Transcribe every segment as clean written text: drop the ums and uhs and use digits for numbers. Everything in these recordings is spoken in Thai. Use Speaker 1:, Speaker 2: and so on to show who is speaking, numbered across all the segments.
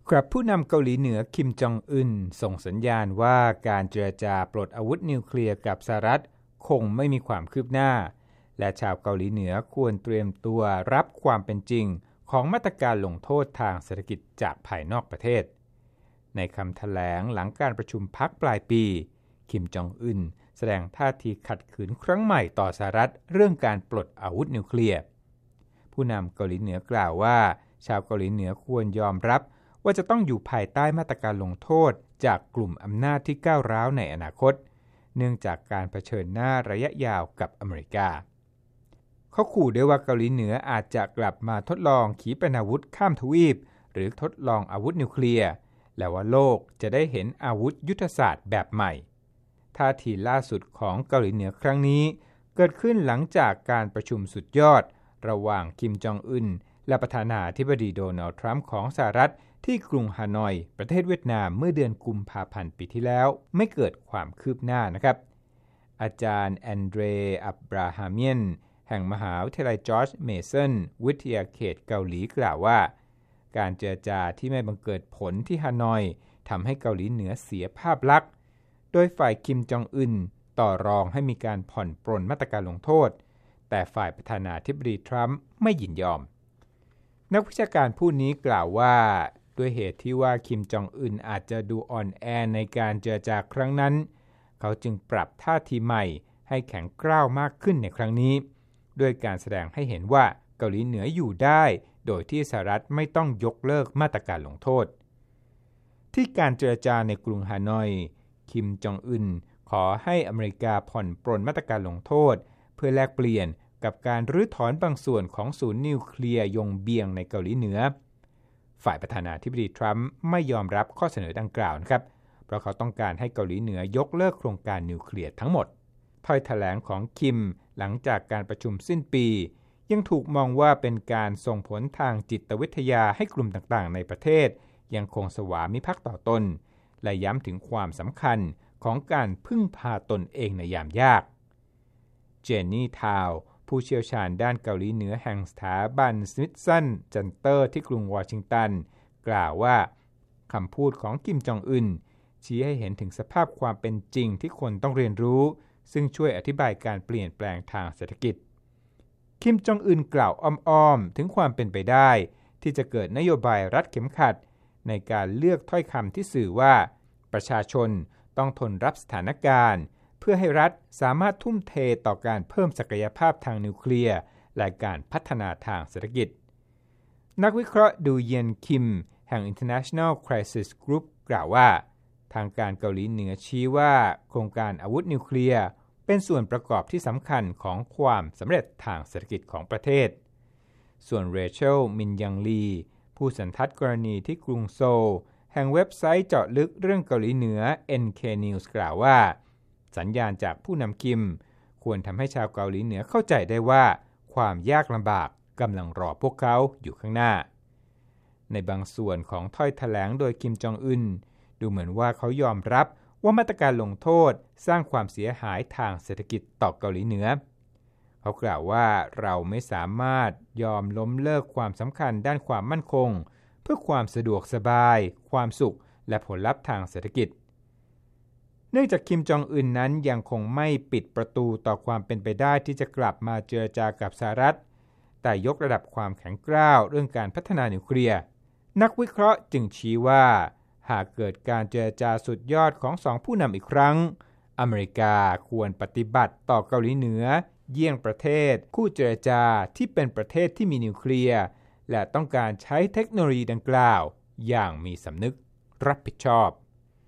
Speaker 1: ครับผู้นำเกาหลีเหนือคิมจองอึนส่งสัญญาณว่าการเจรจาปลดอาวุธนิวเคลียร์กับสหรัฐคงไม่มีความคืบหน้าและชาวเกาหลีเหนือควรเตรียมตัวรับความเป็นจริงของมาตรการลงโทษทางเศรษฐกิจจากภายนอกประเทศในคำแถลงหลังการประชุมพรรคปลายปีคิมจองอึนแสดงท่าทีขัดขืนครั้งใหม่ต่อสหรัฐเรื่องการปลดอาวุธนิวเคลียร์ผู้นำเกาหลีเหนือกล่าวว่าชาวเกาหลีเหนือควรยอมรับว่าจะต้องอยู่ภายใต้มาตรการลงโทษจากกลุ่มอำนาจที่ก้าวร้าวในอนาคตเนื่องจากการเผชิญหน้าระยะยาวกับอเมริกาเขาขู่ด้วยว่าเกาหลีเหนืออาจจะกลับมาทดลองขีปนาวุธข้ามทวีปหรือทดลองอาวุธนิวเคลียร์และว่าโลกจะได้เห็นอาวุธยุทธศาสตร์แบบใหม่ท่าทีล่าสุดของเกาหลีเหนือครั้งนี้เกิดขึ้นหลังจากการประชุมสุดยอดระหว่างคิมจองอึนและประธานาธิบดีโดนัลด์ทรัมป์ของสหรัฐที่กรุงฮานอยประเทศเวียดนามเมื่อเดือนกุมภาพันธ์ปีที่แล้วไม่เกิดความคืบหน้านะครับอาจารย์แอนเดร อับราฮาเมียนแห่งมหาวิทยาลัยจอร์จเมสันวิทยาเขตเกาหลีกล่าวว่าการเจรจาที่ไม่บังเกิดผลที่ฮานอยทำให้เกาหลีเหนือเสียภาพลักษณ์โดยฝ่ายคิมจองอึนต่อรองให้มีการผ่อนปรนมาตรการลงโทษแต่ฝ่ายประธานาธิบดีทรัมป์ไม่ยินยอมนักวิชาการผู้นี้กล่าวว่าด้วยเหตุที่ว่าคิมจองอึนอาจจะดูอ่อนแอในการเจรจาครั้งนั้นเขาจึงปรับท่าทีใหม่ให้แข็งกร้าวมากขึ้นในครั้งนี้ด้วยการแสดงให้เห็นว่าเกาหลีเหนืออยู่ได้โดยที่สหรัฐไม่ต้องยกเลิกมาตรการลงโทษที่การเจรจาในกรุงฮานอยคิมจองอึนขอให้อเมริกาผ่อนปรนมาตรการลงโทษเพื่อแลกเปลี่ยนกับการรื้อถอนบางส่วนของศูนย์นิวเคลียร์ยงเบียงในเกาหลีเหนือฝ่ายประธานาธิบดีทรัมป์ไม่ยอมรับข้อเสนอดังกล่าวนะครับเพราะเขาต้องการให้เกาหลีเหนือยกเลิกโครงการนิวเคลียร์ทั้งหมดถ้อยแถลงของคิมหลังจากการประชุมสิ้นปียังถูกมองว่าเป็นการส่งผลทางจิตวิทยาให้กลุ่มต่างๆในประเทศยังคงสวามิภักดิ์ต่อตนและย้ำถึงความสำคัญของการพึ่งพาตนเองในยามยากเจนนี่ทาวผู้เชี่ยวชาญด้านเกาหลีเหนือแห่งสถาบันสมิธสันเซ็นเตอร์ที่กรุงวอชิงตันกล่าวว่าคำพูดของคิมจองอึนชี้ให้เห็นถึงสภาพความเป็นจริงที่คนต้องเรียนรู้ซึ่งช่วยอธิบายการเปลี่ยนแปลงทางเศรษฐกิจคิมจองอึนกล่าวอ้อมๆถึงความเป็นไปได้ที่จะเกิดนโยบายรัดเข็มขัดในการเลือกถ้อยคำที่สื่อว่าประชาชนต้องทนรับสถานการณ์เพื่อให้รัฐสามารถทุ่มเทต่อการเพิ่มศักยภาพทางนิวเคลียร์และการพัฒนาทางเศรษฐกิจนักวิเคราะห์ดูเยียนคิมแห่ง International Crisis Group กล่าวว่าทางการเกาหลีเหนือชี้ว่าโครงการอาวุธนิวเคลียร์เป็นส่วนประกอบที่สำคัญของความสำเร็จทางเศรษฐกิจของประเทศส่วนเรเชล มินยังลีผู้สันทัดกรณีที่กรุงโซลแห่งเว็บไซต์เจาะลึกเรื่องเกาหลีเหนือ NK News กล่าวว่าสัญญาณจากผู้นำคิมควรทำให้ชาวเกาหลีเหนือเข้าใจได้ว่าความยากลำบากกำลังรอพวกเขาอยู่ข้างหน้าในบางส่วนของถ้อยแถลงโดยคิมจองอึนดูเหมือนว่าเขายอมรับว่ามาตรการลงโทษสร้างความเสียหายทางเศรษฐกิจต่อเกาหลีเหนือเขากล่าวว่าเราไม่สามารถยอมล้มเลิกความสำคัญด้านความมั่นคงเพื่อความสะดวกสบายความสุขและผลลัพธ์ทางเศรษฐกิจเนื่องจากคิมจองอึนนั้นยังคงไม่ปิดประตูต่อความเป็นไปได้ที่จะกลับมาเจรจากับสหรัฐแต่ยกระดับความแข็งกร้าวเรื่องการพัฒนานิวเคลียร์นักวิเคราะห์จึงชี้ว่าหากเกิดการเจรจาสุดยอดของสองผู้นำอีกครั้งอเมริกาควรปฏิบัติต่อเกาหลีเหนือเยี่ยงประเทศคู่เจรจาที่เป็นประเทศที่มีนิวเคลียร์และต้องการใช้เทคโนโลยีดังกล่าวอย่างมีสำนึกรับผิดชอบ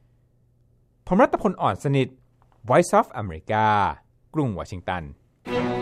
Speaker 1: ผมรัตพล อ่อนสนิท Voice of America กรุงวอชิงตัน